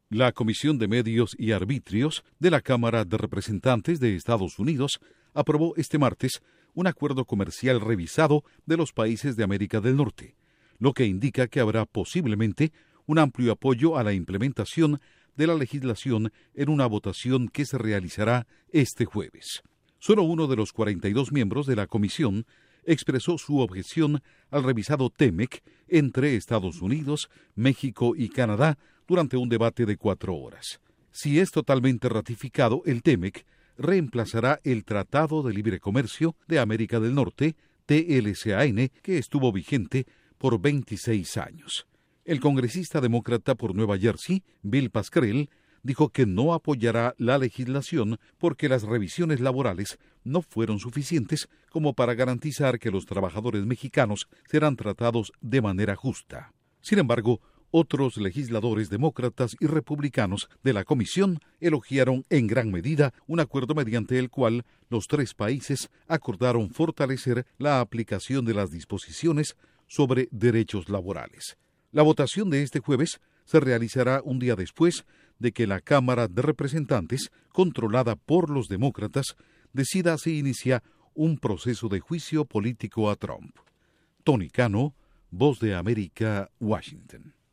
La Comisión de Medios y Arbitrios de la Cámara de Representantes de Estados Unidos aprobó este martes un acuerdo comercial revisado de los países de América del Norte, lo que indica que habrá posiblemente un amplio apoyo a la implementación de la legislación en una votación que se realizará este jueves. Solo uno de los 42 miembros de la comisión expresó su objeción al revisado TEMEC entre Estados Unidos, México y Canadá durante un debate de 4 horas. Si es totalmente ratificado, el TEMEC reemplazará el Tratado de Libre Comercio de América del Norte, TLCAN, que estuvo vigente por 26 años. El congresista demócrata por Nueva Jersey, Bill Pascrell, dijo que no apoyará la legislación porque las revisiones laborales no fueron suficientes como para garantizar que los trabajadores mexicanos serán tratados de manera justa. Sin embargo, otros legisladores demócratas y republicanos de la comisión elogiaron en gran medida un acuerdo mediante el cual los 3 países acordaron fortalecer la aplicación de las disposiciones sobre derechos laborales. La votación de este jueves se realizará un día después de que la Cámara de Representantes, controlada por los demócratas, decida si inicia un proceso de juicio político a Trump. Tony Cano, Voz de América, Washington.